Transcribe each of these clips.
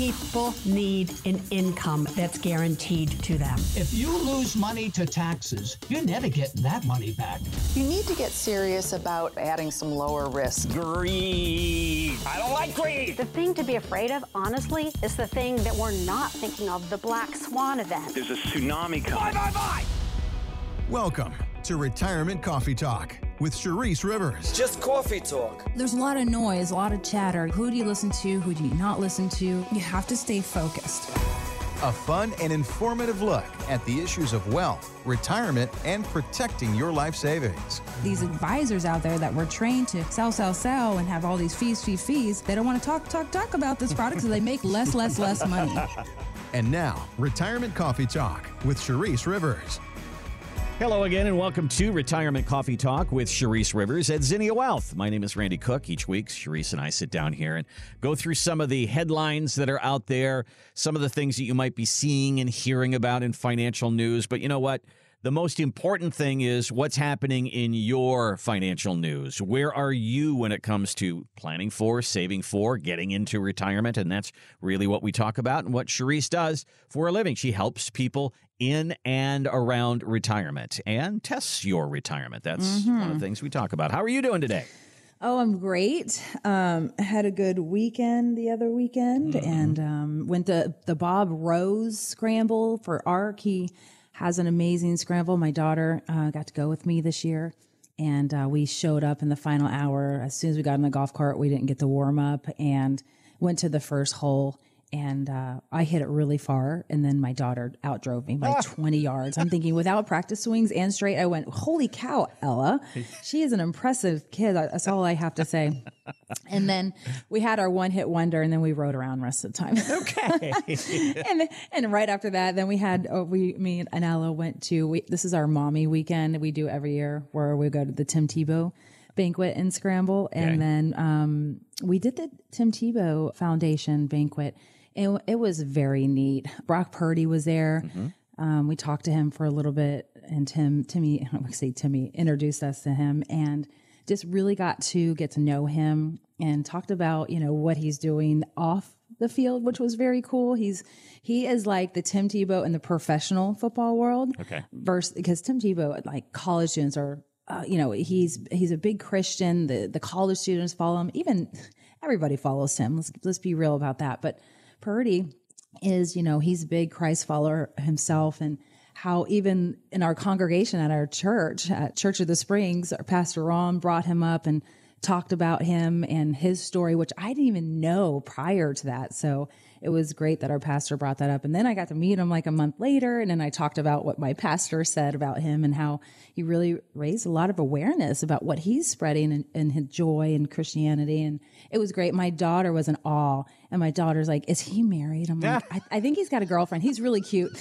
People need an income that's guaranteed to them. If you lose money to taxes, you're never getting that money back. You need to get serious about adding some lower risk. Greed. I don't like greed. The thing to be afraid of, honestly, is the thing that we're not thinking of, the Black Swan event. There's a tsunami coming. Bye. Welcome to Retirement Coffee Talk with Charisse Rivers. Just coffee talk. There's a lot of noise, a lot of chatter. Who do you listen to? Who do you not listen to? You have to stay focused. A fun and informative look at the issues of wealth, retirement, and protecting your life savings. These advisors out there that were trained to sell, and have all these fees. They don't want to talk about this product, so they make less money. And now, Retirement Coffee Talk with Charisse Rivers. Hello again, and welcome to Retirement Coffee Talk with Charisse Rivers at Zinnia Wealth. My name is Randy Cook. Each week, Charisse and I sit down here and go through some of the headlines that are out there, some of the things that you might be seeing and hearing about in financial news. But you know what? The most important thing is what's happening in your financial news. Where are you when it comes to planning for, saving for, getting into retirement? And that's really what we talk about and what Charisse does for a living. She helps people in and around retirement and tests your retirement. That's one of the things we talk about. How are you doing today? Oh, I'm great. Had a good weekend the other weekend and went to the Bob Rose Scramble for ARC. He has an amazing scramble. My daughter got to go with me this year, and we showed up in the final hour. As soon as we got in the golf cart, we didn't get to warm up and went to the first hole. And I hit it really far, and then my daughter outdrove me by 20 yards. I'm thinking, without practice swings and straight, I went, holy cow, Ella. She is an impressive kid. That's all I have to say. And then we had our one-hit wonder, and then we rode around the rest of the time. Okay. and right after that, then we had, me and Ella went to, this is our mommy weekend we do every year, where we go to the Tim Tebow banquet and scramble. And then we did the Tim Tebow Foundation banquet. And it was very neat. Brock Purdy was there. We talked to him for a little bit, and Timmy introduced us to him, and just really got to know him and talked about, what he's doing off the field, which was very cool. He is like the Tim Tebow in the professional football world. Okay. Because Tim Tebow, like college students are, he's a big Christian. The college students follow him. Even everybody follows him. Let's be real about that. But Purdy is, he's a big Christ follower himself, and how even in our congregation at our church, at Church of the Springs, our Pastor Ron brought him up and talked about him and his story, which I didn't even know prior to that. So it was great that our pastor brought that up. And then I got to meet him like a month later. And then I talked about what my pastor said about him and how he really raised a lot of awareness about what he's spreading and his joy and Christianity. And it was great. My daughter was in awe. And my daughter's like, is he married? I'm like, I think he's got a girlfriend. He's really cute.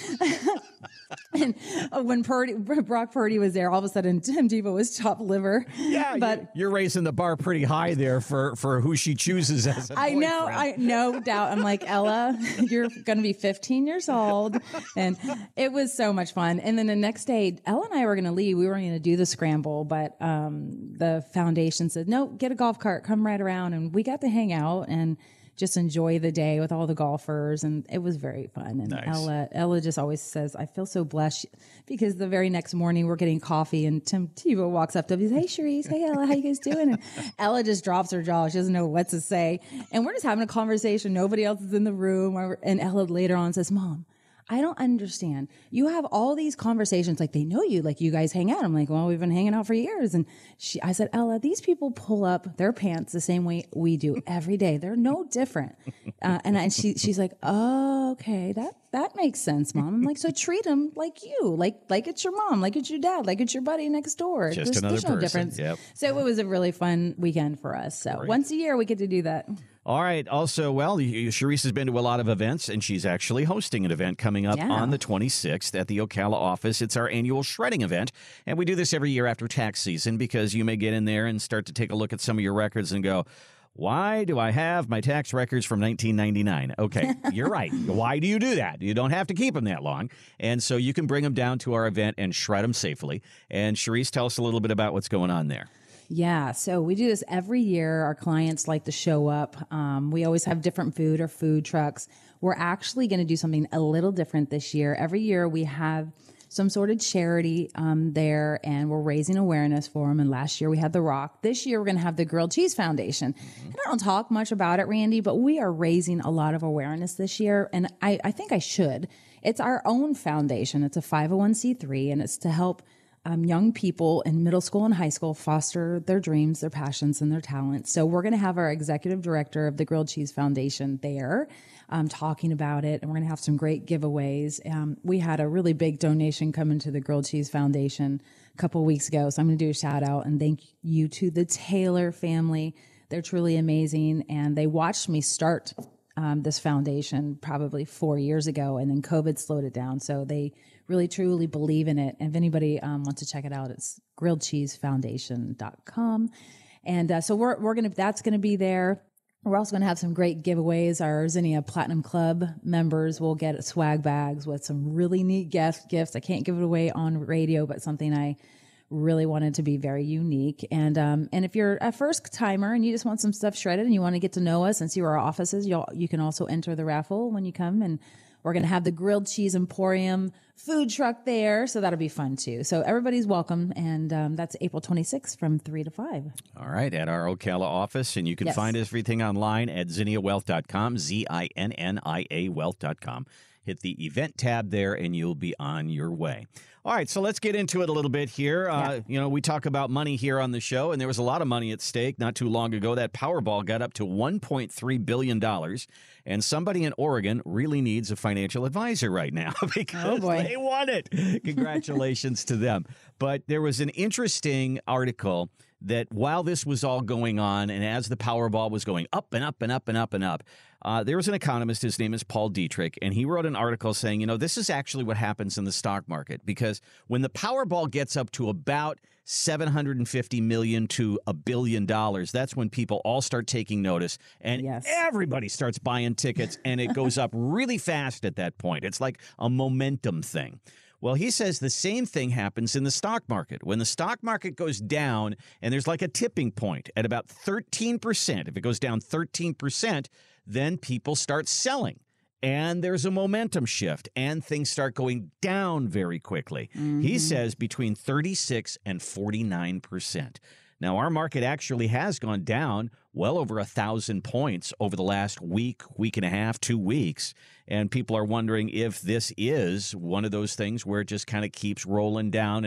And when Brock Purdy was there, all of a sudden Tim Tebow was chopped liver. Yeah, but you're raising the bar pretty high there for who she chooses as a boyfriend. I no doubt. I'm like, Ella, you're going to be 15 years old. And it was so much fun. And then the next day, Ella and I were going to leave. We were going to do the scramble, but the foundation said, no, get a golf cart, come right around. And we got to hang out and just enjoy the day with all the golfers, and it was very fun. And nice. Ella just always says, I feel so blessed, because the very next morning we're getting coffee and Tim Tebow walks up to me, hey Charisse, hey Ella, how you guys doing? And Ella just drops her jaw. She doesn't know what to say. And we're just having a conversation. Nobody else is in the room. And Ella later on says, Mom, I don't understand. You have all these conversations, like they know you, like you guys hang out. I'm like, well, we've been hanging out for years. And I said, Ella, these people pull up their pants the same way we do every day. They're no different. And she's like, oh, okay, that makes sense, Mom. I'm like, so treat them like you, like it's your mom, like it's your dad, like it's your buddy next door. Just there's no difference. Yep. So it was a really fun weekend for us. So once a year we get to do that. All right. Also, Charisse has been to a lot of events, and she's actually hosting an event coming up on the 26th at the Ocala office. It's our annual shredding event, and we do this every year after tax season, because you may get in there and start to take a look at some of your records and go, why do I have my tax records from 1999? Okay, you're right. Why do you do that? You don't have to keep them that long. And so you can bring them down to our event and shred them safely. And Charisse, tell us a little bit about what's going on there. Yeah. So we do this every year. Our clients like to show up. We always have different food or food trucks. We're actually going to do something a little different this year. Every year we have some sort of charity there, and we're raising awareness for them. And last year we had The Rock. This year we're going to have the Grilled Cheese Foundation. And I don't talk much about it, Randy, but we are raising a lot of awareness this year. And I think I should. It's our own foundation. It's a 501c3, and it's to help young people in middle school and high school foster their dreams, their passions, and their talents. So we're going to have our executive director of the Grilled Cheese Foundation there talking about it, and we're going to have some great giveaways. We had a really big donation come into the Grilled Cheese Foundation a couple of weeks ago, so I'm going to do a shout out and thank you to the Taylor family. They're truly amazing, and they watched me start this foundation probably 4 years ago, and then COVID slowed it down. So they really truly believe in it. And if anybody wants to check it out, it's grilledcheesefoundation.com. And so that's going to be there. We're also going to have some great giveaways. Our Zinnia Platinum Club members will get swag bags with some really neat gifts. I can't give it away on radio, but something I really wanted to be very unique. And if you're a first timer and you just want some stuff shredded and you want to get to know us and see where our office is, you can also enter the raffle when you come. And we're going to have the Grilled Cheese Emporium food truck there, so that'll be fun too. So everybody's welcome, and that's April 26th from 3 to 5. All right, at our Ocala office, and you can find everything online at zinniawealth.com, ZINNIA wealth.com. Hit the event tab there, and you'll be on your way. All right, so let's get into it a little bit here. We talk about money here on the show, and there was a lot of money at stake not too long ago. That Powerball got up to $1.3 billion, and somebody in Oregon really needs a financial advisor right now because they won it. Congratulations to them. But there was an interesting article that while this was all going on, and as the Powerball was going up and up and up and up and up, there was an economist, his name is Paul Dietrich, and he wrote an article saying, this is actually what happens in the stock market, because when the Powerball gets up to about $750 million to $1 billion, that's when people all start taking notice, and everybody starts buying tickets, and it goes up really fast at that point. It's like a momentum thing. Well, he says the same thing happens in the stock market. When the stock market goes down, and there's like a tipping point at about 13%, if it goes down 13%, then people start selling. And there's a momentum shift, and things start going down very quickly. Mm-hmm. He says between 36 and 49%. Now, our market actually has gone down well over 1,000 points over the last week and a half, 2 weeks. And people are wondering if this is one of those things where it just kind of keeps rolling down,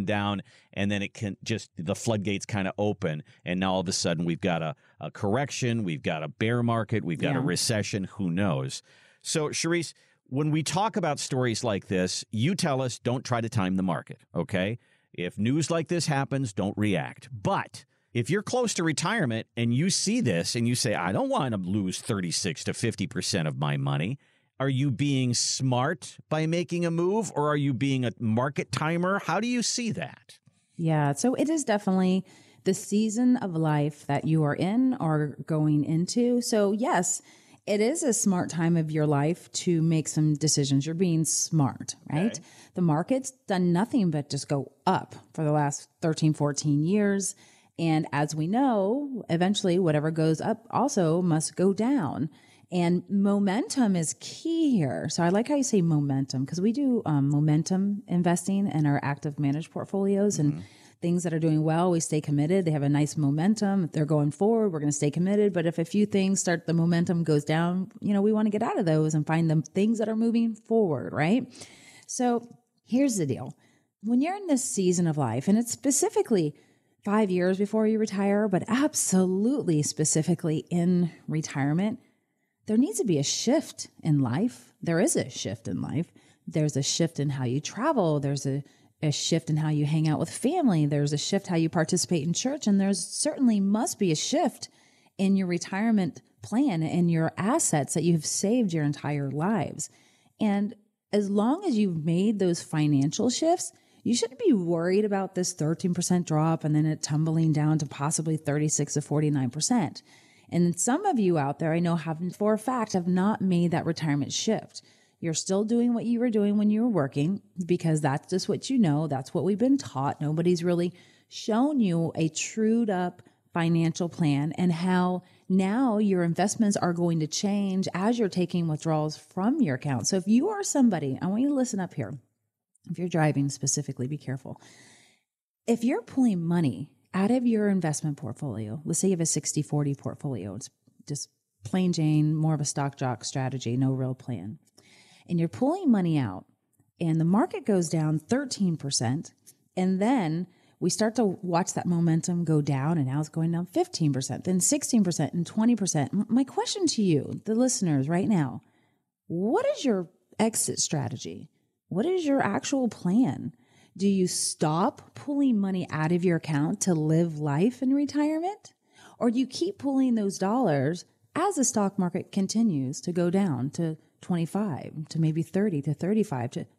and then it can just, the floodgates kind of open. And now all of a sudden we've got a correction, we've got a bear market, we've got a recession, who knows? So, Charisse, when we talk about stories like this, you tell us don't try to time the market, okay? If news like this happens, don't react. But if you're close to retirement and you see this and you say, I don't want to lose 36 to 50% of my money, are you being smart by making a move, or are you being a market timer? How do you see that? Yeah, so it is definitely the season of life that you are in or going into. So yes, it is a smart time of your life to make some decisions. You're being smart, right? Okay. The market's done nothing but just go up for the last 13, 14 years. And as we know, eventually whatever goes up also must go down. And momentum is key here. So I like how you say momentum, because we do momentum investing in our active managed portfolios, and things that are doing well, we stay committed. They have a nice momentum. If they're going forward, we're going to stay committed. But if a few things the momentum goes down, we want to get out of those and find the things that are moving forward, right? So here's the deal. When you're in this season of life, and it's specifically 5 years before you retire, but absolutely specifically in retirement, there needs to be a shift in life. There is a shift in life. There's a shift in how you travel. There's a shift in how you hang out with family. There's a shift how you participate in church. And there's certainly must be a shift in your retirement plan and your assets that you've saved your entire lives. And as long as you've made those financial shifts, you shouldn't be worried about this 13% drop and then it tumbling down to possibly 36 to 49%. And some of you out there, I know for a fact, have not made that retirement shift. You're still doing what you were doing when you were working, because that's just what you know. That's what we've been taught. Nobody's really shown you a trued up financial plan and how now your investments are going to change as you're taking withdrawals from your account. So if you are somebody, I want you to listen up here. If you're driving specifically, be careful. If you're pulling money out of your investment portfolio, let's say you have a 60-40 portfolio, it's just plain Jane, more of a stock jock strategy, no real plan. And you're pulling money out and the market goes down 13%. And then we start to watch that momentum go down, and now it's going down 15%, then 16% and 20%. My question to you, the listeners right now, what is your exit strategy? What is your actual plan? Do you stop pulling money out of your account to live life in retirement? Or do you keep pulling those dollars as the stock market continues to go down to 25, to maybe 30, to 35, to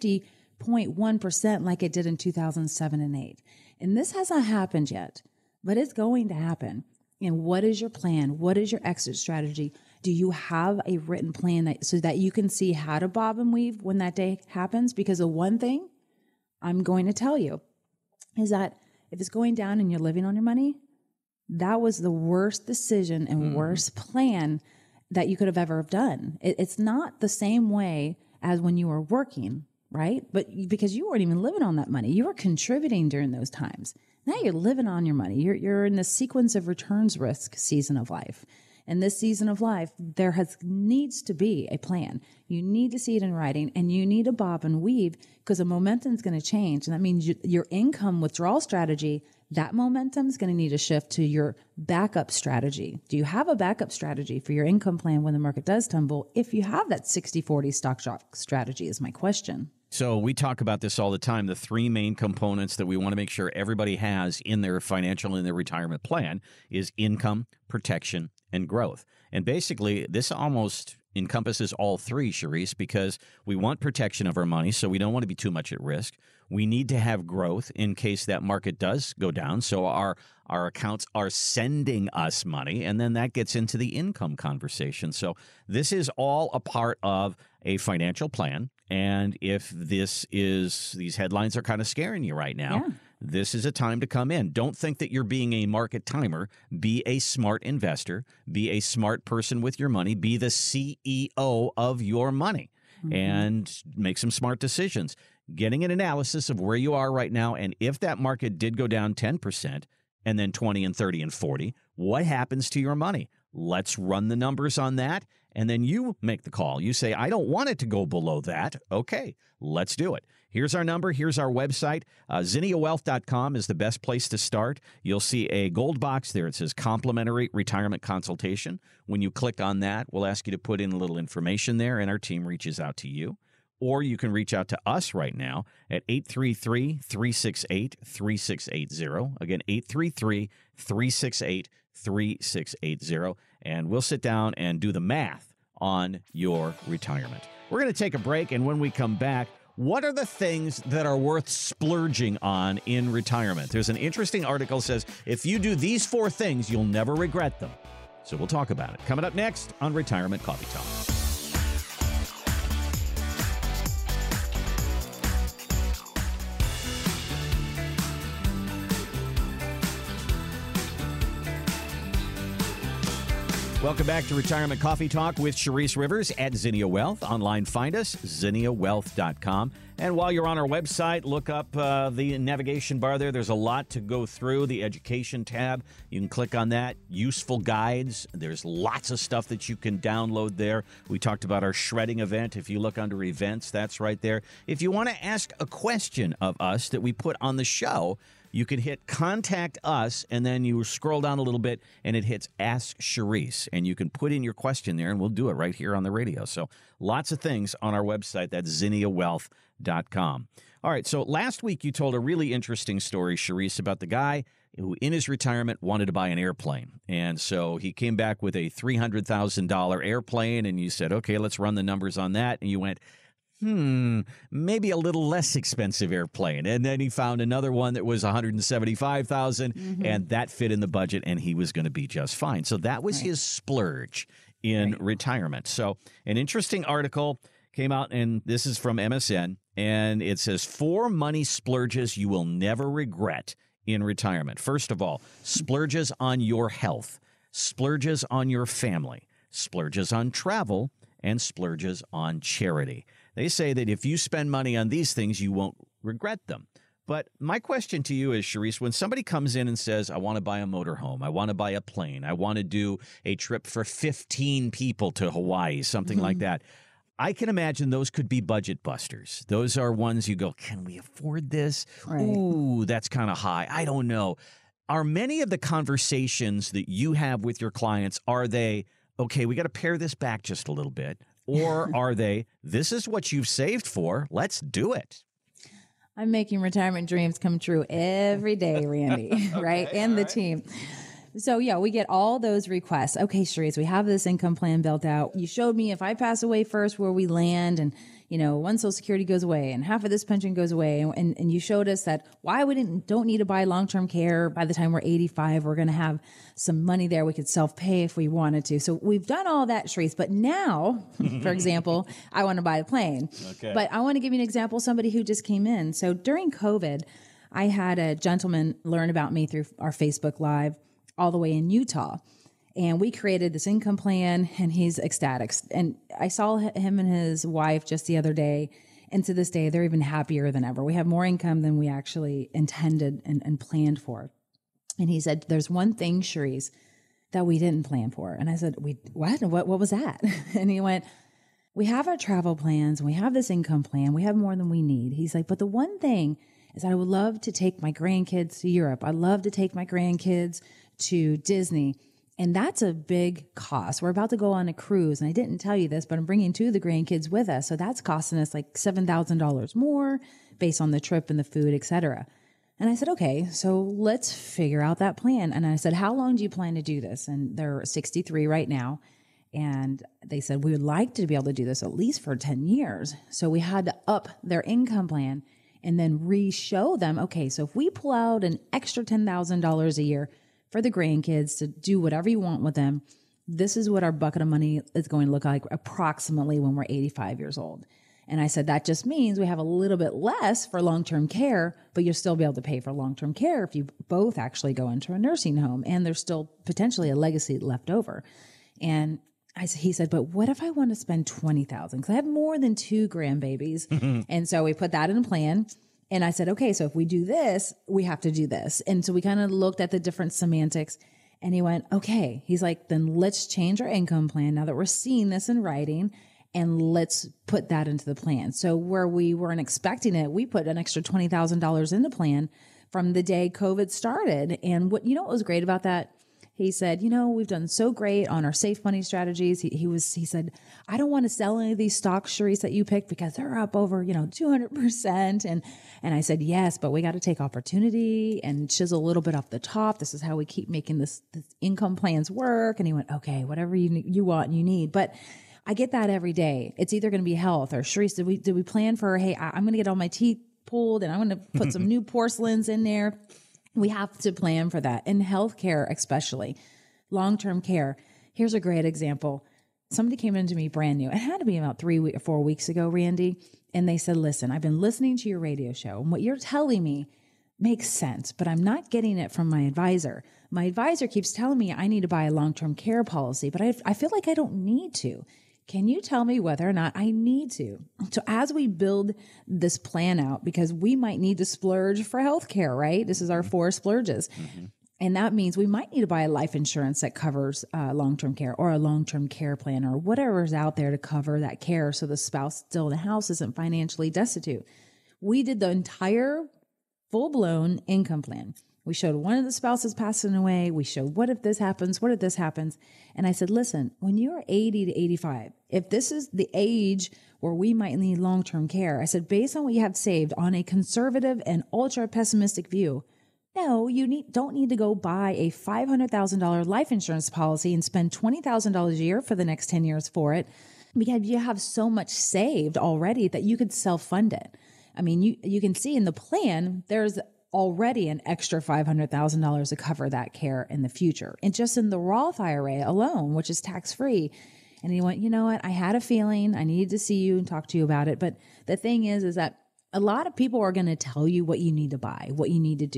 50.1% like it did in 2007 and 8? And this hasn't happened yet, but it's going to happen. And what is your plan? What is your exit strategy? Do you have a written plan so that you can see how to bob and weave when that day happens? Because the one thing I'm going to tell you is that if it's going down and you're living on your money, that was the worst decision and worst plan that you could have ever done. It's not the same way as when you were working, right? But because you weren't even living on that money, you were contributing during those times. Now you're living on your money. You're in the sequence of returns risk season of life. In this season of life, there needs to be a plan. You need to see it in writing, and you need to bob and weave because the momentum is going to change. And that means your income withdrawal strategy, that momentum is going to need to shift to your backup strategy. Do you have a backup strategy for your income plan when the market does tumble? If you have that 60-40 stock shock strategy is my question. So we talk about this all the time, the three main components that we want to make sure everybody has in their financial and their retirement plan is income, protection, and growth. And basically, this almost encompasses all three, Charisse, because we want protection of our money, so we don't want to be too much at risk. We need to have growth in case that market does go down, so our accounts are sending us money, and then that gets into the income conversation. So this is all a part of a financial plan. And if these headlines are kind of scaring you right now, this is a time to come in. Don't think that you're being a market timer. Be a smart investor. Be a smart person with your money. Be the CEO of your money and make some smart decisions. Getting an analysis of where you are right now, and if that market did go down 10% and then 20 and 30 and 40, what happens to your money? Let's run the numbers on that, and then you make the call. You say, I don't want it to go below that. Okay, let's do it. Here's our number. Here's our website. ZinniaWealth.com is the best place to start. You'll see a gold box there. It says complimentary retirement consultation. When you click on that, we'll ask you to put in a little information there, and our team reaches out to you. Or you can reach out to us right now at 833-368-3680. Again, 833-368-3680. And we'll sit down and do the math on your retirement. We're going to take a break, and when we come back, what are the things that are worth splurging on in retirement? There's an interesting article that says, if you do these 4 things, you'll never regret them. So we'll talk about it. Coming up next on Retirement Coffee Talk. Welcome back to Retirement Coffee Talk with Charisse Rivers at Zinnia Wealth. Online, find us, ZinniaWealth.com. And while you're on our website, look up the navigation bar there. There's a lot to go through. The education tab, you can click on that. Useful guides. There's lots of stuff that you can download there. We talked about our shredding event. If you look under events, that's right there. If you want to ask a question of us that we put on the show, you can hit Contact Us, and then you scroll down a little bit, and it hits Ask Charisse. And you can put in your question there, and we'll do it right here on the radio. So lots of things on our website. That's ZinniaWealth.com. All right, so last week you told a really interesting story, Charisse, about the guy who in his retirement wanted to buy an airplane. And so he came back with a $300,000 airplane, and you said, okay, let's run the numbers on that. And you went, maybe a little less expensive airplane. And then he found another one that was $175,000, and that fit in the budget, and he was going to be just fine. So that was his splurge in retirement. So an interesting article came out, and this is from MSN, and it says 4 money splurges you will never regret in retirement. First of all, splurges on your health, splurges on your family, splurges on travel, and splurges on charity. They say that if you spend money on these things, you won't regret them. But my question to you is, Sharice, when somebody comes in and says, I want to buy a motorhome, I want to buy a plane, I want to do a trip for 15 people to Hawaii, something like that, I can imagine those could be budget busters. Those are ones you go, can we afford this? Right. Ooh, that's kind of high. I don't know. Are many of the conversations that you have with your clients, are they, okay, we got to pare this back just a little bit? Or are they, this is what you've saved for, let's do it? I'm making retirement dreams come true every day, Randy, right? And the team. So, yeah, we get all those requests. Okay, Sharice, we have this income plan built out. You showed me if I pass away first where we land and, one Social Security goes away and half of this pension goes away. And you showed us that why we don't need to buy long-term care by the time we're 85. We're going to have some money there. We could self-pay if we wanted to. So we've done all that, Sharice. But now, for example, I want to buy a plane. Okay. But I want to give you an example of somebody who just came in. So during COVID, I had a gentleman learn about me through our Facebook Live all the way in Utah. And we created this income plan, and he's ecstatic. And I saw him and his wife just the other day. And to this day, they're even happier than ever. We have more income than we actually intended and planned for. And he said, there's one thing, Sharice, that we didn't plan for. And I said, what? What was that? And he went, we have our travel plans, and we have this income plan. We have more than we need. He's like, but the one thing is I would love to take my grandkids to Europe. I'd love to take my grandkids to Disney. And that's a big cost. We're about to go on a cruise. And I didn't tell you this, but I'm bringing two of the grandkids with us. So that's costing us like $7,000 more based on the trip and the food, et cetera. And I said, okay, so let's figure out that plan. And I said, how long do you plan to do this? And they're 63 right now. And they said, we would like to be able to do this at least for 10 years. So we had to up their income plan and then re-show them, okay, so if we pull out an extra $10,000 a year for the grandkids to do whatever you want with them, this is what our bucket of money is going to look like approximately when we're 85 years old. And I said, that just means we have a little bit less for long-term care, but you'll still be able to pay for long-term care if you both actually go into a nursing home, and there's still potentially a legacy left over. And he said, but what if I want to spend $20,000? Because I have more than 2 grandbabies. And so we put that in a plan. And I said, okay, so if we do this, we have to do this. And so we kind of looked at the different semantics, and he went, okay. He's like, then let's change our income plan now that we're seeing this in writing, and let's put that into the plan. So where we weren't expecting it, we put an extra $20,000 in the plan from the day COVID started. And what was great about that? He said, we've done so great on our safe money strategies. He said, I don't want to sell any of these stocks, Sharice, that you picked because they're up over, 200%. And I said, yes, but we got to take opportunity and chisel a little bit off the top. This is how we keep making this income plans work. And he went, okay, whatever you want and you need. But I get that every day. It's either going to be health or Sharice, did we plan for, hey, I'm going to get all my teeth pulled and I'm going to put some new porcelains in there. We have to plan for that. In healthcare, especially long-term care. Here's a great example. Somebody came into me brand new. It had to be about 3 or 4 weeks ago, Randy. And they said, listen, I've been listening to your radio show, and what you're telling me makes sense, but I'm not getting it from my advisor. My advisor keeps telling me I need to buy a long-term care policy, but I feel like I don't need to. Can you tell me whether or not I need to? So as we build this plan out, because we might need to splurge for healthcare, right? This is our 4 splurges. Mm-hmm. And that means we might need to buy a life insurance that covers long-term care, or a long-term care plan, or whatever's out there to cover that care so the spouse still in the house isn't financially destitute. We did the entire full-blown income plan. We showed one of the spouses passing away. We showed what if this happens, what if this happens. And I said, listen, when you're 80 to 85, if this is the age where we might need long-term care, I said, based on what you have saved on a conservative and ultra pessimistic view, no, you don't need to go buy a $500,000 life insurance policy and spend $20,000 a year for the next 10 years for it, because you have so much saved already that you could self-fund it. I mean, you can see in the plan, there's already an extra $500,000 to cover that care in the future. And just in the Roth IRA alone, which is tax-free. And he went, you know what? I had a feeling I needed to see you and talk to you about it. But the thing is that a lot of people are going to tell you what you need to buy, what you need to do.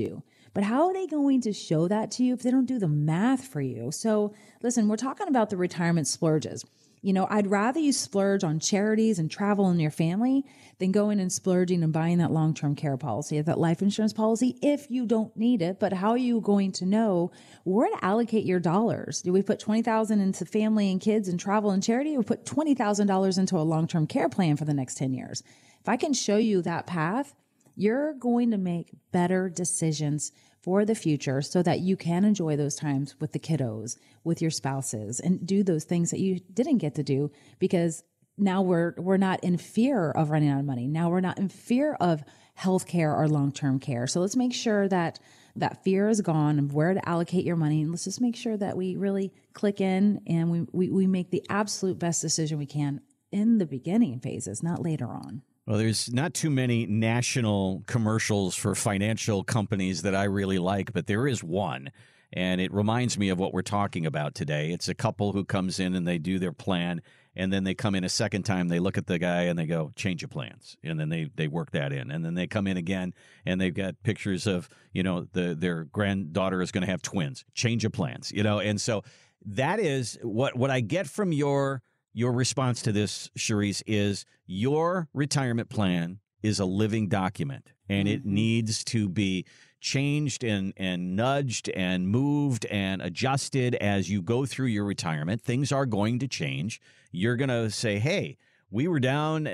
But how are they going to show that to you if they don't do the math for you? So listen, we're talking about the retirement splurges. You know, I'd rather you splurge on charities and travel in your family than going and splurging and buying that long-term care policy, that life insurance policy, if you don't need it. But how are you going to know where to allocate your dollars? Do we put $20,000 into family and kids and travel and charity, or put $20,000 into a long-term care plan for the next 10 years? If I can show you that path, you're going to make better decisions for the future so that you can enjoy those times with the kiddos, with your spouses, and do those things that you didn't get to do because now we're not in fear of running out of money. Now we're not in fear of healthcare or long-term care. So let's make sure that that fear is gone of where to allocate your money. And let's just make sure that we really click in and we make the absolute best decision we can in the beginning phases, not later on. Well, there's not too many national commercials for financial companies that I really like, but there is one, and it reminds me of what we're talking about today. It's a couple who comes in and they do their plan, and then they come in a second time, they look at the guy and they go, change your plans, and then they work that in. And then they come in again, and they've got pictures of, you know, their granddaughter is going to have twins. Change your plans, you know. And so that is what I get from your response to this, Cherise, is your retirement plan is a living document, and it needs to be changed and nudged and moved and adjusted as you go through your retirement. Things are going to change. You're going to say, hey, we were down,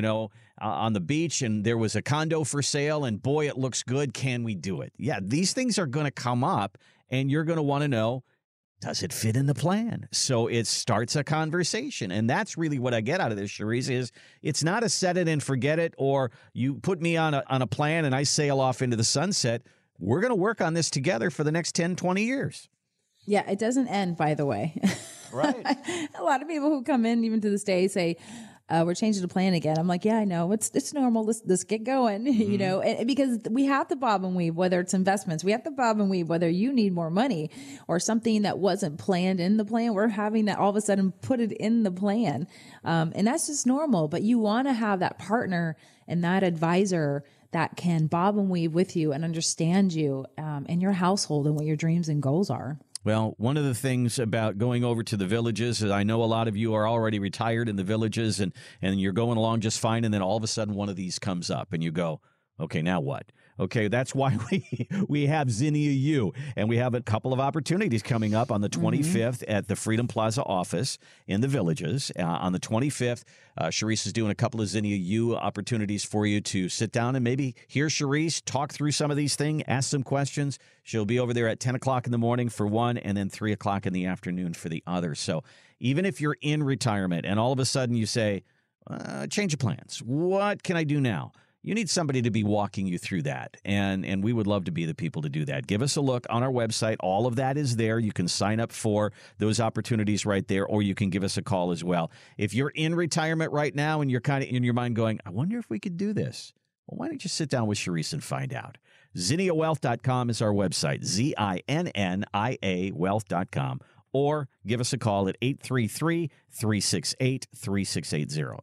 on the beach, and there was a condo for sale, and boy, it looks good. Can we do it? Yeah, these things are going to come up, and you're going to want to know, does it fit in the plan? So it starts a conversation. And that's really what I get out of this, Cherise, is it's not a set it and forget it, or you put me on a plan and I sail off into the sunset. We're going to work on this together for the next 10, 20 years. Yeah, it doesn't end, by the way. Right. A lot of people who come in, even to this day, say, we're changing the plan again. I'm like, yeah, I know. It's normal. Let's get going, you know, and because we have to bob and weave, whether it's investments, we have to bob and weave, whether you need more money or something that wasn't planned in the plan. We're having that all of a sudden put it in the plan. And that's just normal. But you want to have that partner and that advisor that can bob and weave with you and understand you and your household and what your dreams and goals are. Well, one of the things about going over to the villages is I know a lot of you are already retired in the villages and you're going along just fine. And then all of a sudden one of these comes up and you go, okay, now what? Okay, that's why we have Zinnia U, and we have a couple of opportunities coming up on the 25th at the Freedom Plaza office in the Villages. On the 25th, Cherise is doing a couple of Zinnia U opportunities for you to sit down and maybe hear Cherise talk through some of these things, ask some questions. She'll be over there at 10 o'clock in the morning for one, and then 3 o'clock in the afternoon for the other. So even if you're in retirement and all of a sudden you say, change of plans, what can I do now? You need somebody to be walking you through that, and we would love to be the people to do that. Give us a look on our website. All of that is there. You can sign up for those opportunities right there, or you can give us a call as well. If you're in retirement right now and you're kind of in your mind going, I wonder if we could do this, well, why don't you sit down with Cherise and find out? ZinniaWealth.com is our website, ZINNIA Wealth.com. Or give us a call at 833-368-3680.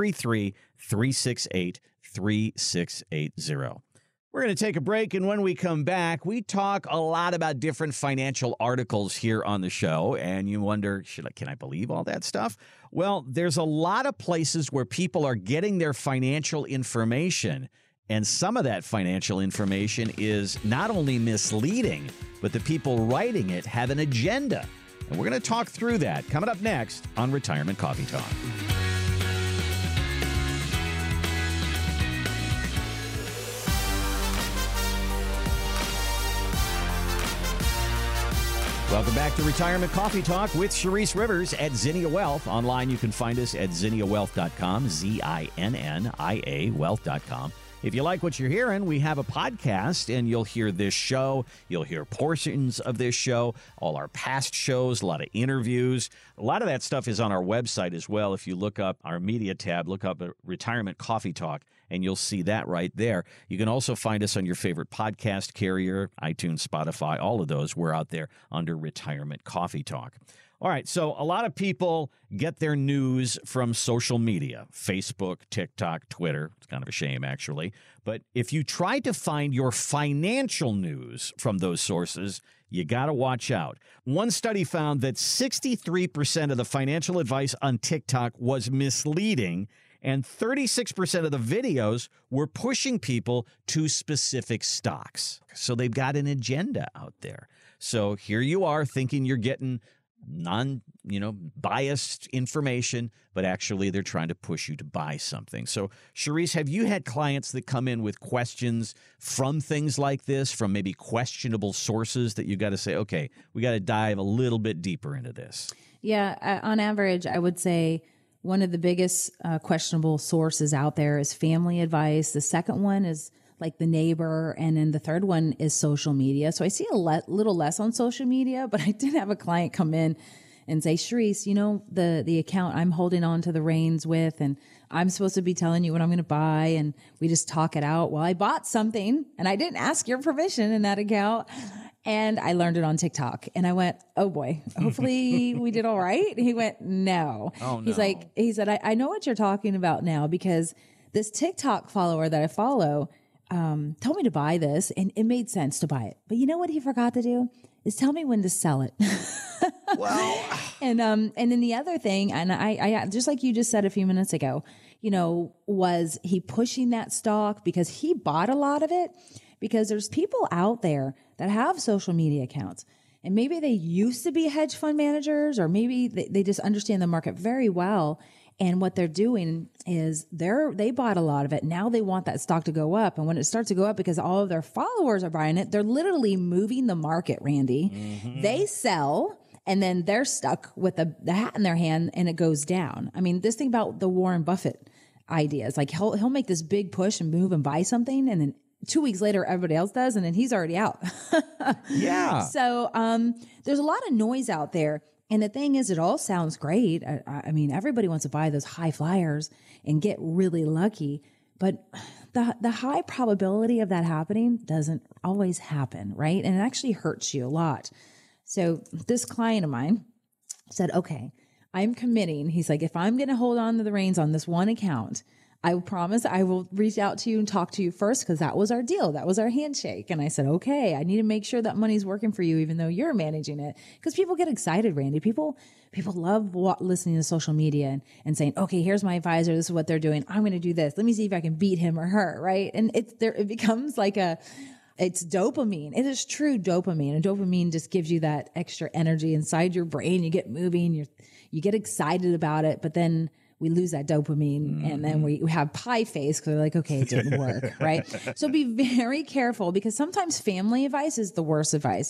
833-368-3680. We're going to take a break, and when we come back, we talk a lot about different financial articles here on the show, and you wonder, can I believe all that stuff? Well, there's a lot of places where people are getting their financial information, and some of that financial information is not only misleading, but the people writing it have an agenda. And we're going to talk through that coming up next on Retirement Coffee Talk. Welcome back to Retirement Coffee Talk with Cherise Rivers at Zinnia Wealth. Online, you can find us at ZinniaWealth.com, ZINNIA Wealth.com. If you like what you're hearing, we have a podcast, and you'll hear this show. You'll hear portions of this show, all our past shows, a lot of interviews. A lot of that stuff is on our website as well. If you look up our media tab, look up Retirement Coffee Talk, and you'll see that right there. You can also find us on your favorite podcast carrier, iTunes, Spotify, all of those. We're out there under Retirement Coffee Talk. All right, so a lot of people get their news from social media, Facebook, TikTok, Twitter. It's kind of a shame, actually. But if you try to find your financial news from those sources, you got to watch out. One study found that 63% of the financial advice on TikTok was misleading, and 36% of the videos were pushing people to specific stocks. So they've got an agenda out there. So here you are thinking you're getting biased information, but actually they're trying to push you to buy something. So, Charisse, have you had clients that come in with questions from things like this, from maybe questionable sources that you got to say, okay, we got to dive a little bit deeper into this? Yeah, on average, I would say one of the biggest questionable sources out there is family advice. The second one is like the neighbor. And then the third one is social media. So I see a little less on social media, but I did have a client come in and say, Charisse, the account I'm holding on to the reins with, and I'm supposed to be telling you what I'm going to buy. And we just talk it out. Well, I bought something and I didn't ask your permission in that account. And I learned it on TikTok. And I went, oh boy, hopefully we did all right. He went, no. Oh, no. He said, I know what you're talking about now, because this TikTok follower that I follow told me to buy this, and it made sense to buy it. But you know what he forgot to do is tell me when to sell it. Well, and then the other thing, and I just like you just said a few minutes ago, was he pushing that stock because he bought a lot of it? Because there's people out there that have social media accounts, and maybe they used to be hedge fund managers, or maybe they just understand the market very well. And what they're doing is they bought a lot of it. Now they want that stock to go up. And when it starts to go up because all of their followers are buying it, they're literally moving the market, Randy. Mm-hmm. They sell, and then they're stuck with the hat in their hand, and it goes down. I mean, this thing about the Warren Buffett ideas, like he'll make this big push and move and buy something, and then 2 weeks later, everybody else does, and then he's already out. Yeah. So there's a lot of noise out there. And the thing is, it all sounds great. I mean, everybody wants to buy those high flyers and get really lucky. But the high probability of that happening doesn't always happen, right? And it actually hurts you a lot. So this client of mine said, okay, I'm committing. He's like, if I'm going to hold on to the reins on this one account, I promise I will reach out to you and talk to you first, because that was our deal. That was our handshake. And I said, okay, I need to make sure that money's working for you, even though you're managing it. Because people get excited, Randy. People love listening to social media and saying, okay, here's my advisor. This is what they're doing. I'm going to do this. Let me see if I can beat him or her, right? And it becomes like it's dopamine. It is true dopamine. And dopamine just gives you that extra energy inside your brain. You get moving. You get excited about it. But then we lose that dopamine, and then we have pie face because we're like, okay, it didn't work, right? So be very careful, because sometimes family advice is the worst advice.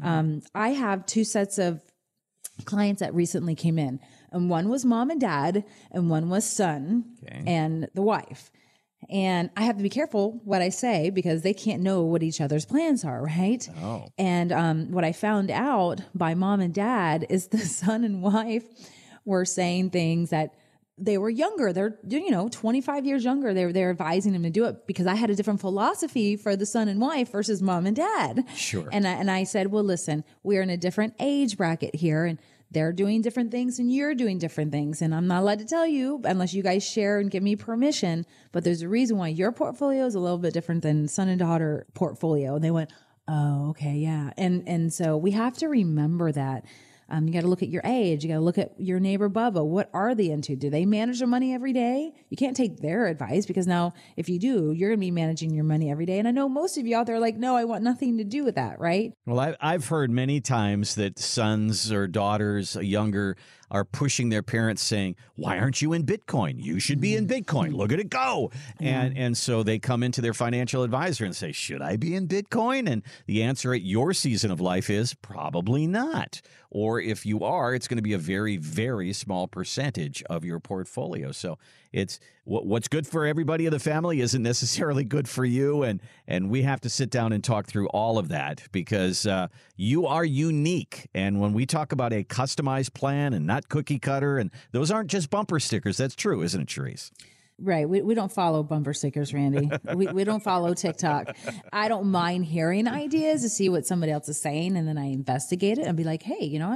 I have two sets of clients that recently came in, and one was mom and dad, and one was son and the wife. And I have to be careful what I say, because they can't know what each other's plans are, right? Oh. And what I found out by mom and dad is the son and wife were saying things that they were younger. They're, 25 years younger. They're advising them to do it, because I had a different philosophy for the son and wife versus mom and dad. Sure. And I said, well, listen, we're in a different age bracket here, and they're doing different things and you're doing different things. And I'm not allowed to tell you unless you guys share and give me permission. But there's a reason why your portfolio is a little bit different than son and daughter portfolio. And they went, oh, okay, yeah. And so we have to remember that. You got to look at your age. You got to look at your neighbor, Bubba. What are they into? Do they manage their money every day? You can't take their advice, because now if you do, you're going to be managing your money every day. And I know most of you out there are like, no, I want nothing to do with that, right? Well, I've heard many times that sons or daughters, younger, are pushing their parents saying, why aren't you in Bitcoin? You should be in Bitcoin. Look at it go. And so they come into their financial advisor and say, should I be in Bitcoin? And the answer at your season of life is probably not. Or if you are, it's going to be a very, very small percentage of your portfolio. So it's what's good for everybody in the family isn't necessarily good for you. And we have to sit down and talk through all of that, because you are unique. And when we talk about a customized plan and not cookie cutter, and those aren't just bumper stickers. That's true, isn't it, Charisse? Right. We don't follow bumper stickers, Randy. we don't follow TikTok. I don't mind hearing ideas to see what somebody else is saying, and then I investigate it and be like, hey, you know what?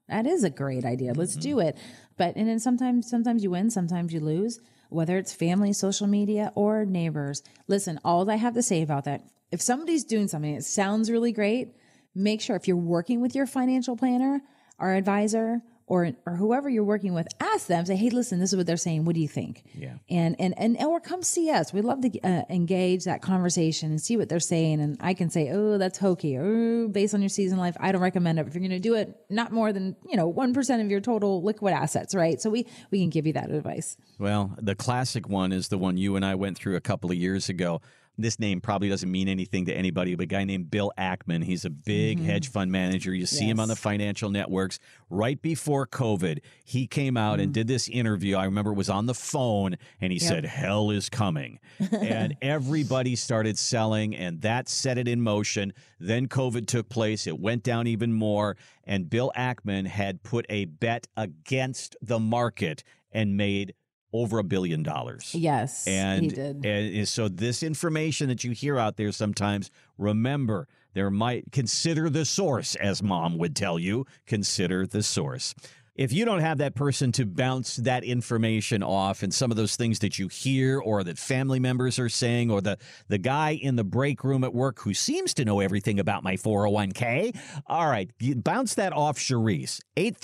That is a great idea. Let's do it. But, and then sometimes you win, sometimes you lose, whether it's family, social media, or neighbors. Listen, all I have to say about that, if somebody's doing something that sounds really great, make sure if you're working with your financial planner or advisor or whoever you're working with, ask them, say, hey, listen, this is what they're saying. What do you think? Yeah. And or come see us. We'd love to engage that conversation and see what they're saying. And I can say, oh, that's hokey. Oh, based on your season life, I don't recommend it. If you're going to do it, not more than, 1% of your total liquid assets, right? So we can give you that advice. Well, the classic one is the one you and I went through a couple of years ago. This name probably doesn't mean anything to anybody, but a guy named Bill Ackman. He's a big hedge fund manager. You see him on the financial networks. Right before COVID, he came out and did this interview. I remember it was on the phone, and he said, hell is coming. And everybody started selling, and that set it in motion. Then COVID took place. It went down even more, and Bill Ackman had put a bet against the market and made over $1 billion. Yes, he did. And so this information that you hear out there sometimes, remember, consider the source, as Mom would tell you. Consider the source. If you don't have that person to bounce that information off and some of those things that you hear or that family members are saying, or the guy in the break room at work who seems to know everything about my 401k, all right, you bounce that off Charisse.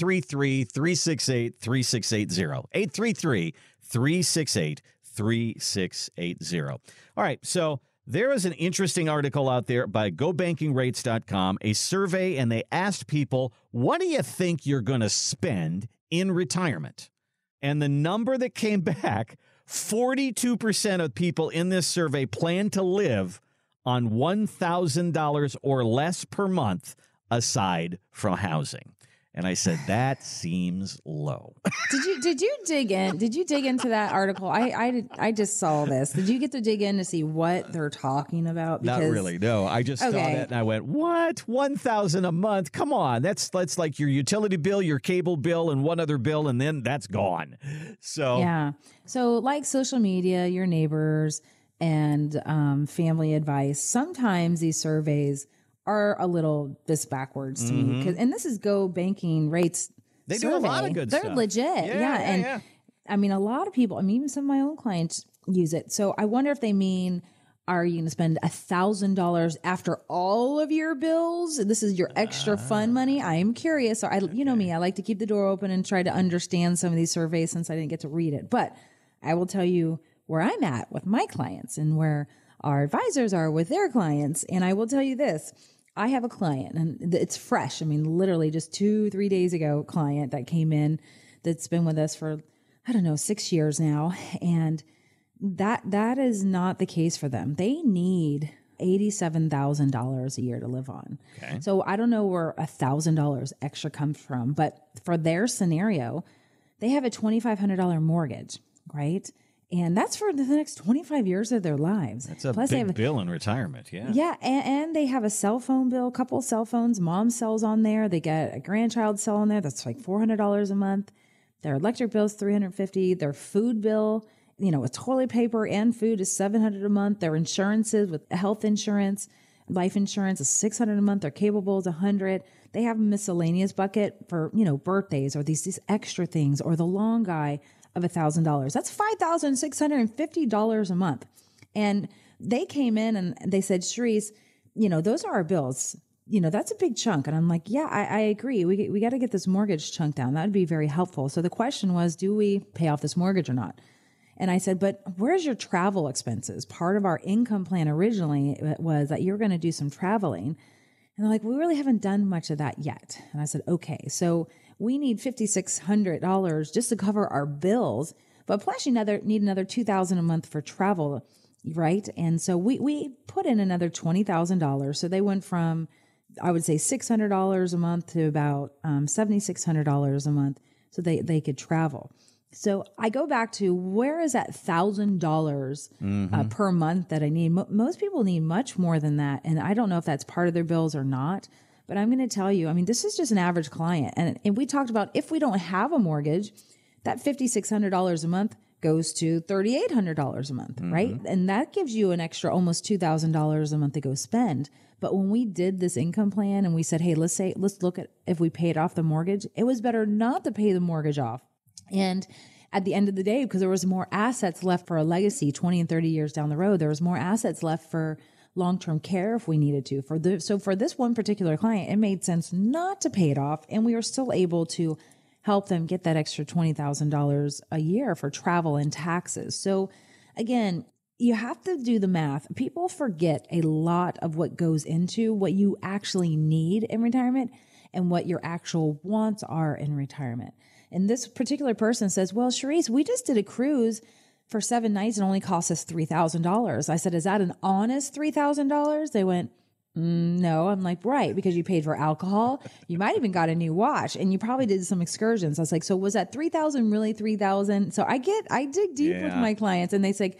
833-368-3680. 833-368-3680. All right, so there is an interesting article out there by GoBankingRates.com, a survey, and they asked people, what do you think you're going to spend in retirement? And the number that came back, 42% of people in this survey plan to live on $1,000 or less per month aside from housing. And I said, that seems low. Did you dig in? Did you dig into that article? I just saw this. Did you get to dig in to see what they're talking about? Not really. No, I just saw that and I went, what? $1,000 a month? Come on. That's like your utility bill, your cable bill, and one other bill, and then that's gone. So yeah. So like social media, your neighbors, and family advice. Sometimes these surveys are a little this backwards to me. And this is Go Banking Rates. They survey. do a lot of good stuff. They're legit. Yeah. I mean, a lot of people, even some of my own clients use it. So I wonder if they mean, are you going to spend $1,000 after all of your bills? This is your extra fun money. I am curious. So you know me, I like to keep the door open and try to understand some of these surveys since I didn't get to read it. But I will tell you where I'm at with my clients and where our advisors are with their clients. And I will tell you this. I have a client and it's fresh. I mean, literally just 2-3 days ago, client that came in that's been with us for, 6 years now. And that is not the case for them. They need $87,000 a year to live on. Okay. So I don't know where $1,000 extra comes from, but for their scenario, they have a $2,500 mortgage, right? And that's for the next 25 years of their lives. That's a big bill in retirement, yeah. Yeah, and they have a cell phone bill, a couple of cell phones, mom's cell's on there. They get a grandchild cell on there. That's like $400 a month. Their electric bill's $350. Their food bill, with toilet paper and food is $700 a month. Their insurances with health insurance, life insurance is $600 a month. Their cable bill is $100. They have a miscellaneous bucket for, birthdays or these extra things, or the long guy of $1,000. That's $5,650 a month. And they came in and they said, Charisse, those are our bills. That's a big chunk. And I'm like, yeah, I agree. We got to get this mortgage chunk down. That would be very helpful. So the question was, do we pay off this mortgage or not? And I said, but where's your travel expenses? Part of our income plan originally was that you were going to do some traveling. And they're like, we really haven't done much of that yet. And I said, okay, so we need $5,600 just to cover our bills, but plus you need another $2,000 a month for travel, right? And so we put in another $20,000. So they went from, I would say, $600 a month to about $7,600 a month, so they could travel. So I go back to, where is that $1,000 per month that I need? Most people need much more than that, and I don't know if that's part of their bills or not. But I'm going to tell you, this is just an average client. And we talked about, if we don't have a mortgage, that $5,600 a month goes to $3,800 a month, right? And that gives you an extra almost $2,000 a month to go spend. But when we did this income plan and we said, hey, let's look at if we paid off the mortgage, it was better not to pay the mortgage off. And at the end of the day, because there was more assets left for a legacy 20 and 30 years down the road, there was more assets left for long-term care if we needed to. So for this one particular client, it made sense not to pay it off. And we were still able to help them get that extra $20,000 a year for travel and taxes. So again, you have to do the math. People forget a lot of what goes into what you actually need in retirement and what your actual wants are in retirement. And this particular person says, well, Charisse, we just did a cruise for 7 nights and only cost us $3,000. I said, is that an honest $3,000? They went, no. I'm like, right, because you paid for alcohol. You might even got a new watch and you probably did some excursions. I was like, so was that 3,000 really 3,000? So I dig deep with my clients and they say,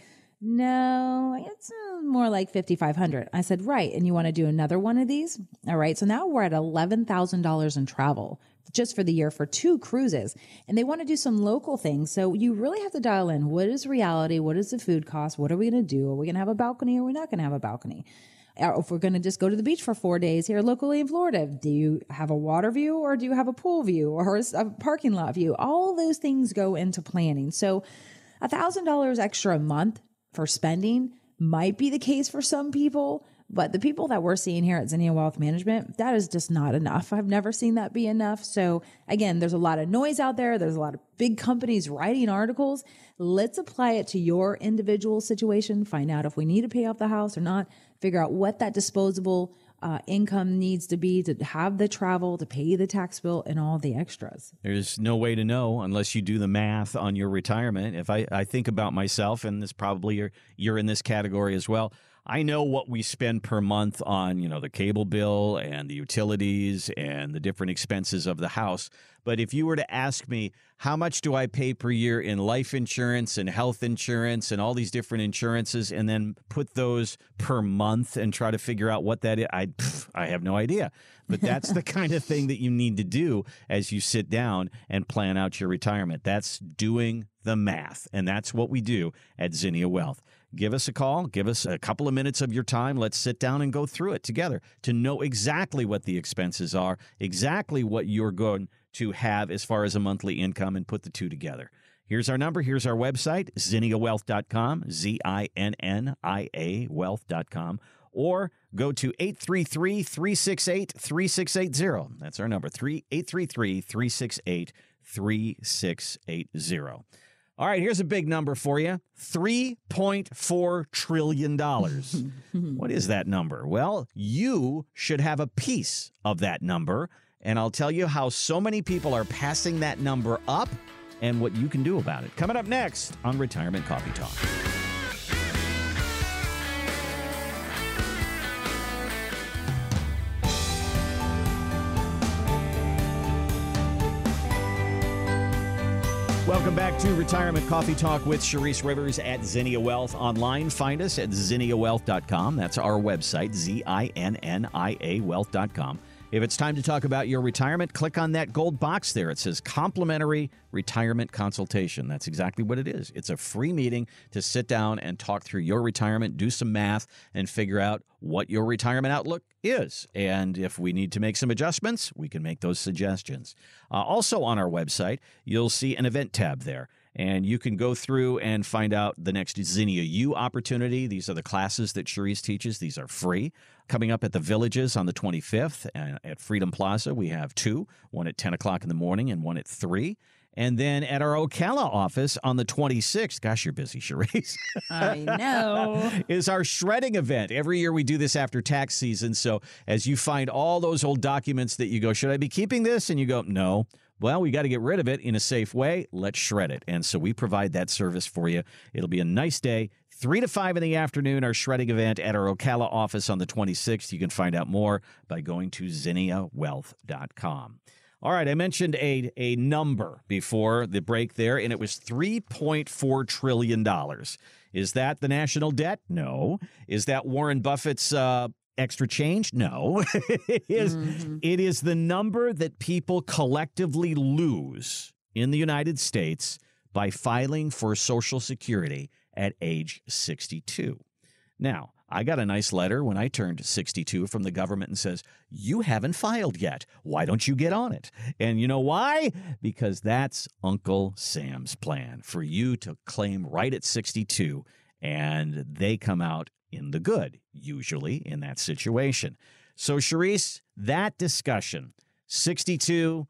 no, it's more like 5,500. I said, right. And you want to do another one of these? All right. So now we're at $11,000 in travel just for the year for 2 cruises. And they want to do some local things. So you really have to dial in. What is reality? What is the food cost? What are we going to do? Are we going to have a balcony or are we not going to have a balcony? If we're going to just go to the beach for 4 days here locally in Florida, do you have a water view or do you have a pool view or a parking lot view? All those things go into planning. So $1,000 extra a month for spending might be the case for some people, but the people that we're seeing here at Zinnia Wealth Management, that is just not enough. I've never seen that be enough. So again, there's a lot of noise out there. There's a lot of big companies writing articles. Let's apply it to your individual situation, find out if we need to pay off the house or not, figure out what that disposable income needs to be to have the travel, to pay the tax bill and all the extras. There's no way to know unless you do the math on your retirement. If I think about myself, and this probably you're in this category as well, I know what we spend per month on, the cable bill and the utilities and the different expenses of the house. But if you were to ask me, how much do I pay per year in life insurance and health insurance and all these different insurances, and then put those per month and try to figure out what that is, I have no idea. But that's the kind of thing that you need to do as you sit down and plan out your retirement. That's doing the math. And that's what we do at Zinnia Wealth. Give us a call. Give us a couple of minutes of your time. Let's sit down and go through it together to know exactly what the expenses are, exactly what you're going to have as far as a monthly income, and put the two together. Here's our number. Here's our website, zinniawealth.com, ZINNIA wealth.com, or go to 833-368-3680. That's our number, 833-368-3680. All right, here's a big number for you, $3.4 trillion. What is that number? Well, you should have a piece of that number, and I'll tell you how so many people are passing that number up and what you can do about it. Coming up next on Retirement Coffee Talk. Welcome back to Retirement Coffee Talk with Charisse Rivers at Zinnia Wealth. Online, find us at zinniawealth.com. That's our website, ZINNIA wealth.com. If it's time to talk about your retirement, click on that gold box there. It says Complimentary Retirement Consultation. That's exactly what it is. It's a free meeting to sit down and talk through your retirement, do some math, and figure out what your retirement outlook is. And if we need to make some adjustments, we can make those suggestions. Also on our website, you'll see an event tab there. And you can go through and find out the next Zinnia U opportunity. These are the classes that Charisse teaches. These are free. Coming up at the Villages on the 25th, and at Freedom Plaza, we have 2, one at 10 o'clock in the morning and one at 3. And then at our Ocala office on the 26th, gosh, you're busy, Charisse. I know. Is our shredding event. Every year we do this after tax season. So as you find all those old documents that you go, should I be keeping this? And you go, no. Well, we got to get rid of it in a safe way. Let's shred it. And so we provide that service for you. It'll be a nice day. 3 to 5 in the afternoon, our shredding event at our Ocala office on the 26th. You can find out more by going to zinniawealth.com. All right, I mentioned a number before the break there, and it was $3.4 trillion. Is that the national debt? No. Is that Warren Buffett's extra change? No. It is the number that people collectively lose in the United States by filing for Social Security at age 62. Now, I got a nice letter when I turned 62 from the government and says, you haven't filed yet. Why don't you get on it? And you know why? Because that's Uncle Sam's plan for you to claim right at 62, and they come out in the good, usually in that situation. So, Sharice, that discussion, 62,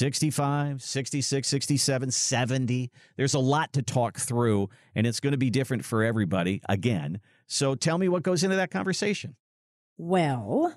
65, 66, 67, 70, there's a lot to talk through, and it's going to be different for everybody again. So tell me what goes into that conversation. Well,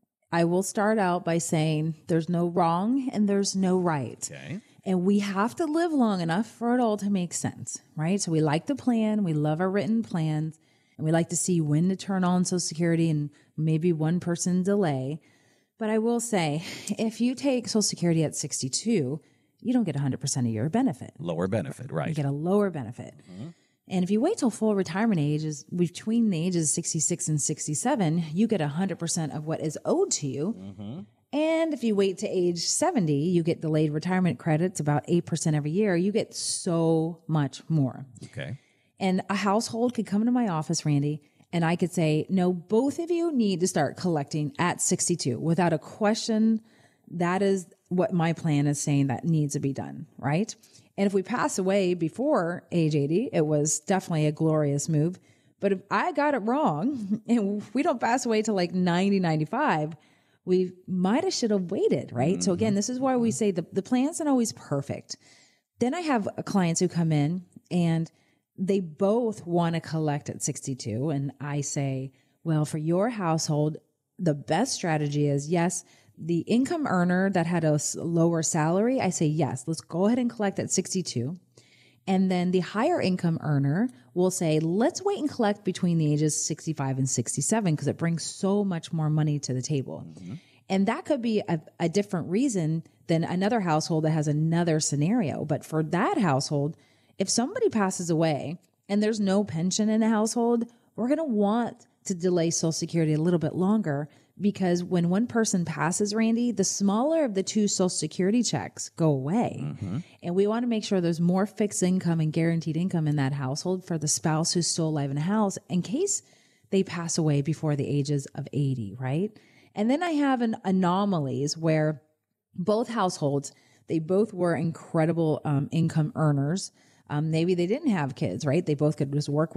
I will start out by saying there's no wrong and there's no right. Okay. And we have to live long enough for it all to make sense, right? So we like to plan. We love our written plans. And we like to see when to turn on Social Security and maybe one person delay. But I will say, if you take Social Security at 62, you don't get 100% of your benefit. Lower benefit, right. You get a lower benefit. Mm-hmm. And if you wait till full retirement age is between the ages of 66 and 67, you get 100% of what is owed to you. Mm-hmm. And if you wait to age 70, you get delayed retirement credits, about 8% every year. You get so much more. Okay. And a household could come into my office, Randy, and I could say, no, both of you need to start collecting at 62 without a question. That is what my plan is saying that needs to be done, right? And if we pass away before age 80, it was definitely a glorious move. But if I got it wrong and we don't pass away till like 90, 95, we might have should have waited, right? Mm-hmm. So again, this is why we say the plan's not always perfect. Then I have clients who come in and they both want to collect at 62. And I say, well, for your household, the best strategy is, yes, the income earner that had a lower salary, I say, yes, let's go ahead and collect at 62. And then the higher income earner will say, let's wait and collect between the ages 65 and 67 because it brings so much more money to the table. Mm-hmm. And that could be a different reason than another household that has another scenario. But for that household, if somebody passes away and there's no pension in the household, we're going to want to delay Social Security a little bit longer because when one person passes, Randy, the smaller of the two Social Security checks go away. Mm-hmm. And we want to make sure there's more fixed income and guaranteed income in that household for the spouse who's still alive in the house in case they pass away before the ages of 80, right? And then I have anomalies where both households, they both were incredible income earners. Maybe they didn't have kids, right? They both could just work.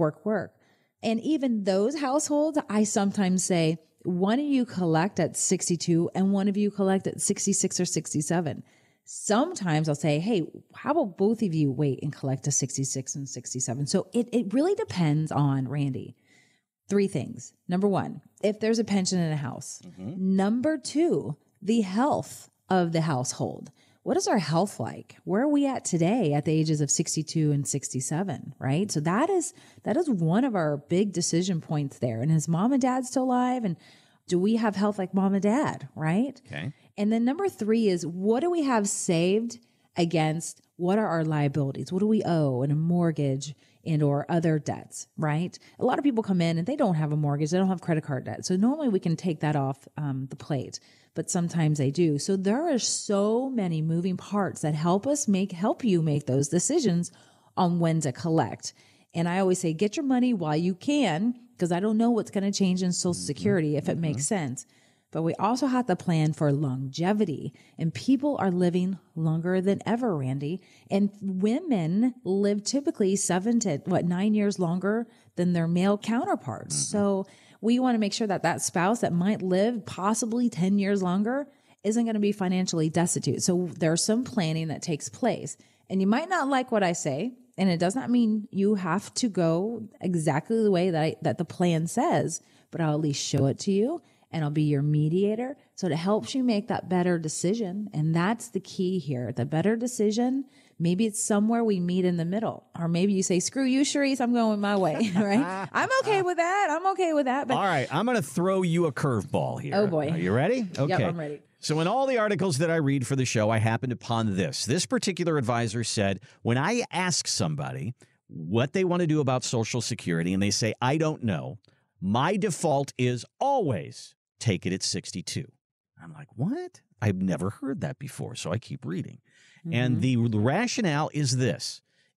And even those households, I sometimes say, one of you collect at 62 and one of you collect at 66 or 67. Sometimes I'll say, hey, how about both of you wait and collect to 66 and 67? So it really depends on, Randy, three things. Number one, if there's a pension in a house. Mm-hmm. Number two, the health of the household. What is our health like? Where are we at today at the ages of 62 and 67, right? So that is one of our big decision points there. And is mom and dad still alive? And do we have health like mom and dad, right? Okay. And then number three is, what do we have saved against what are our liabilities? What do we owe in a mortgage and or other debts, right? A lot of people come in and they don't have a mortgage. They don't have credit card debt. So normally we can take that off the plate, but sometimes they do. So there are so many moving parts that help you make those decisions on when to collect. And I always say, get your money while you can, because I don't know what's going to change in Social Security if it makes sense. But we also have to plan for longevity, and people are living longer than ever, Randy. And women live typically 7 to 9 years longer than their male counterparts. Mm-hmm. So we want to make sure that that spouse that might live possibly 10 years longer isn't going to be financially destitute. So there's some planning that takes place, and you might not like what I say. And it does not mean you have to go exactly the way that the plan says, but I'll at least show it to you. And I'll be your mediator. So it helps you make that better decision. And that's the key here. The better decision, maybe it's somewhere we meet in the middle. Or maybe you say, screw you, Sharice, I'm going my way, right? I'm okay with that. But all right, I'm going to throw you a curveball here. Oh, boy. Are you ready? Okay. Yep, I'm ready. So in all the articles that I read for the show, I happened upon this. This particular advisor said, when I ask somebody what they want to do about Social Security and they say, I don't know, my default is always take it at 62. I'm like, what? I've never heard that before. So I keep reading. Mm-hmm. And the rationale is this.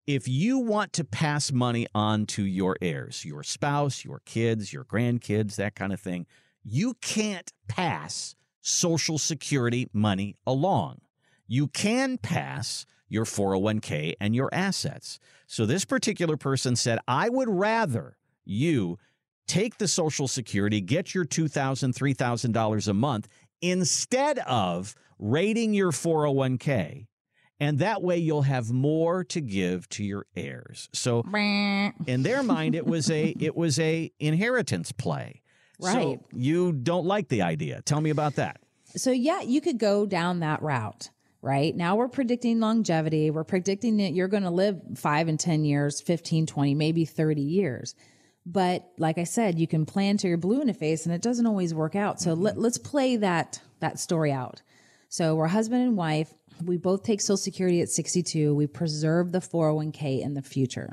if you want to pass money on to your heirs, your spouse, your kids, your grandkids, that kind of thing, you can't pass Social Security money along. You can pass your 401k and your assets. So this particular person said, I would rather you take the Social Security, get your $2,000, $3,000 a month instead of raiding your 401k. And that way you'll have more to give to your heirs. So in their mind, it was a inheritance play. Right. So you don't like the idea. Tell me about that. So yeah, you could go down that route, right? Now we're predicting longevity. We're predicting that you're going to live 5 and 10 years, 15, 20, maybe 30 years. But like I said, you can plan till you're blue in the face and it doesn't always work out. So let's play that story out. So we're husband and wife. We both take Social Security at 62. We preserve the 401k in the future.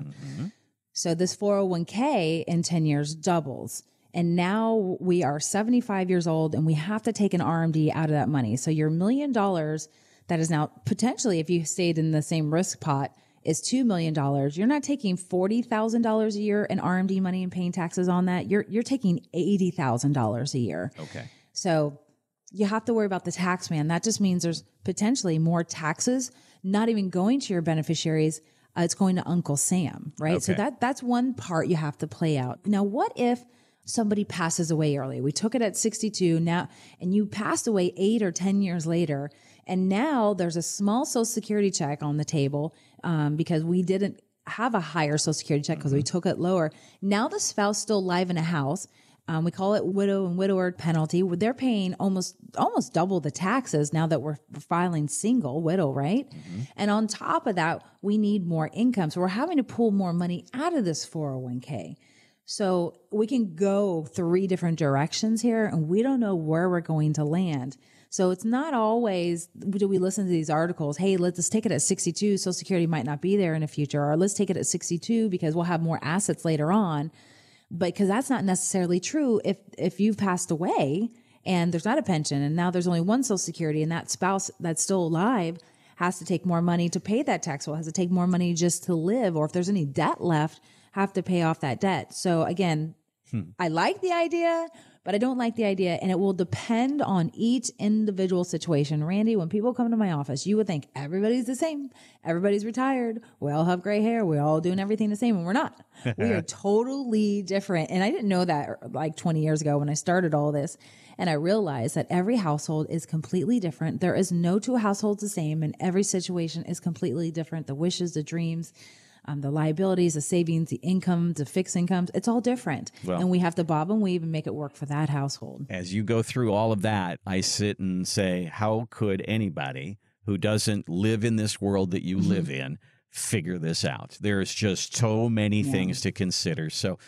So this 401k in 10 years doubles. And now we are 75 years old and we have to take an RMD out of that money. So your $1 million that is now potentially, if you stayed in the same risk pot, is $2 million. You're not taking $40,000 a year in RMD money and paying taxes on that. You're taking $80,000 a year. Okay. So you have to worry about the tax man. That just means there's potentially more taxes, not even going to your beneficiaries. It's going to Uncle Sam, right? Okay. So that's one part you have to play out. Now, what if somebody passes away early? We took it at 62 now, and you passed away 8 or 10 years later. And now there's a small Social Security check on the table because we didn't have a higher Social Security check because we took it lower. Now the spouse still live in a house. We call it widow and widower penalty. They're paying almost double the taxes now that we're filing single widow, right? And on top of that, we need more income. So we're having to pull more money out of this 401k. So we can go 3 different directions here and we don't know where we're going to land. So it's not always, do we listen to these articles? Hey, let's take it at 62. Social Security might not be there in the future, or let's take it at 62 because we'll have more assets later on. But because that's not necessarily true. If you've passed away and there's not a pension and now there's only one Social Security and that spouse that's still alive has to take more money to pay that tax bill, has to take more money just to live, or if there's any debt left, have to pay off that debt. So again, I like the idea, but I don't like the idea. And it will depend on each individual situation. Randy, when people come to my office, you would think everybody's the same. Everybody's retired. We all have gray hair. We're all doing everything the same. And we're not. We are totally different. And I didn't know that like 20 years ago when I started all this. And I realized that every household is completely different. There is no 2 households the same. And every situation is completely different. The wishes, the dreams, the liabilities, the savings, the income, the fixed incomes, it's all different. Well, and we have to bob and weave and make it work for that household. As you go through all of that, I sit and say, how could anybody who doesn't live in this world that you live in figure this out? There's just so many things to consider. So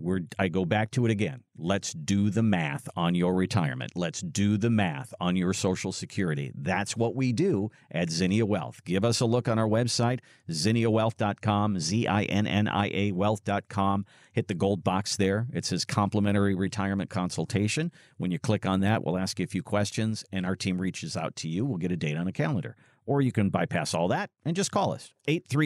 I go back to it again. Let's do the math on your retirement. Let's do the math on your Social Security. That's what we do at Zinnia Wealth. Give us a look on our website, zinniawealth.com, ZINNIA wealth.com. Hit the gold box there. It says complimentary retirement consultation. When you click on that, we'll ask you a few questions, and our team reaches out to you. We'll get a date on a calendar. Or you can bypass all that and just call us,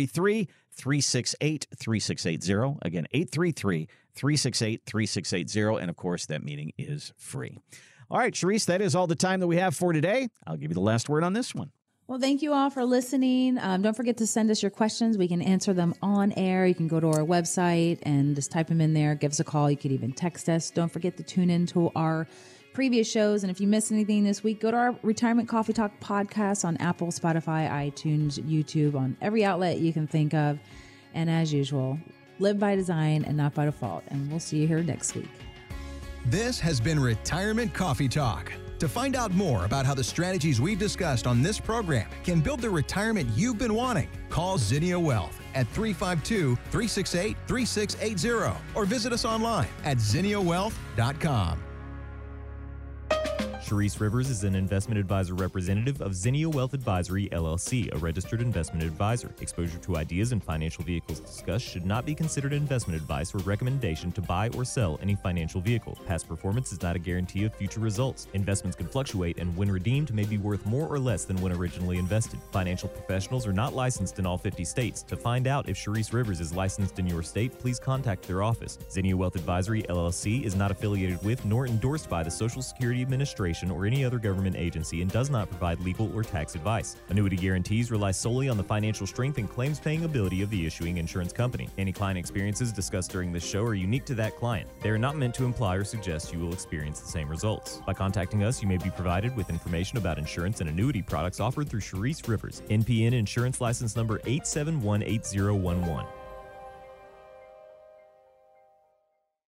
833-368-3680. Again, 833-368-3680. And, of course, that meeting is free. All right, Sharice, that is all the time that we have for today. I'll give you the last word on this one. Well, thank you all for listening. Don't forget to send us your questions. We can answer them on air. You can go to our website and just type them in there. Give us a call. You could even text us. Don't forget to tune into our previous shows. And if you missed anything this week, go to our Retirement Coffee Talk podcast on Apple, Spotify, iTunes, YouTube, on every outlet you can think of. And as usual, live by design and not by default. And we'll see you here next week. This has been Retirement Coffee Talk. To find out more about how the strategies we've discussed on this program can build the retirement you've been wanting, call Zinnia Wealth at 352-368-3680 or visit us online at zinniawealth.com. Sharice Rivers is an investment advisor representative of Zinnia Wealth Advisory, LLC, a registered investment advisor. Exposure to ideas and financial vehicles discussed should not be considered investment advice or recommendation to buy or sell any financial vehicle. Past performance is not a guarantee of future results. Investments can fluctuate and when redeemed may be worth more or less than when originally invested. Financial professionals are not licensed in all 50 states. To find out if Sharice Rivers is licensed in your state, please contact their office. Zinnia Wealth Advisory, LLC is not affiliated with nor endorsed by the Social Security Administration or any other government agency and does not provide legal or tax advice. Annuity guarantees rely solely on the financial strength and claims-paying ability of the issuing insurance company. Any client experiences discussed during this show are unique to that client. They are not meant to imply or suggest you will experience the same results. By contacting us, you may be provided with information about insurance and annuity products offered through Sharice Rivers, NPN Insurance License Number 8718011.